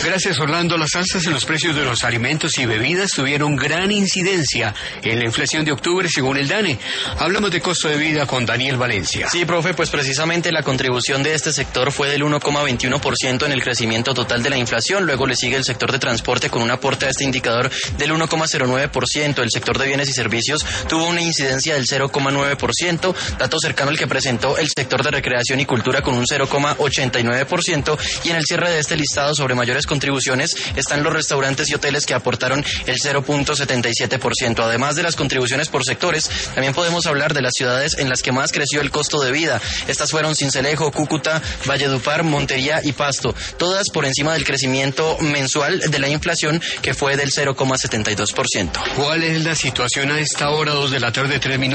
Gracias, Orlando. Las alzas en los precios de los alimentos y bebidas tuvieron gran incidencia en la inflación de octubre, según el DANE. Hablamos de costo de vida con Daniel Valencia. Sí, profe, pues precisamente la contribución de este sector fue del 1,21% en el crecimiento total de la inflación. Luego le sigue el sector de transporte con un aporte a este indicador del 1,09%. El sector de bienes y servicios tuvo una incidencia del 0,9%, dato cercano al que presentó el sector de recreación y cultura con un 0,89%, y en el cierre de este listado sobre mayores contribuciones están los restaurantes y hoteles, que aportaron el 0,77%. Además de las contribuciones por sectores, también podemos hablar de las ciudades en las que más creció el costo de vida. Estas fueron Sincelejo, Cúcuta, Valledupar, Montería y Pasto, todas por encima del crecimiento mensual de la inflación, que fue del 0,72%. ¿Cuál es la situación a esta hora, 2 de la tarde, 3 minutos?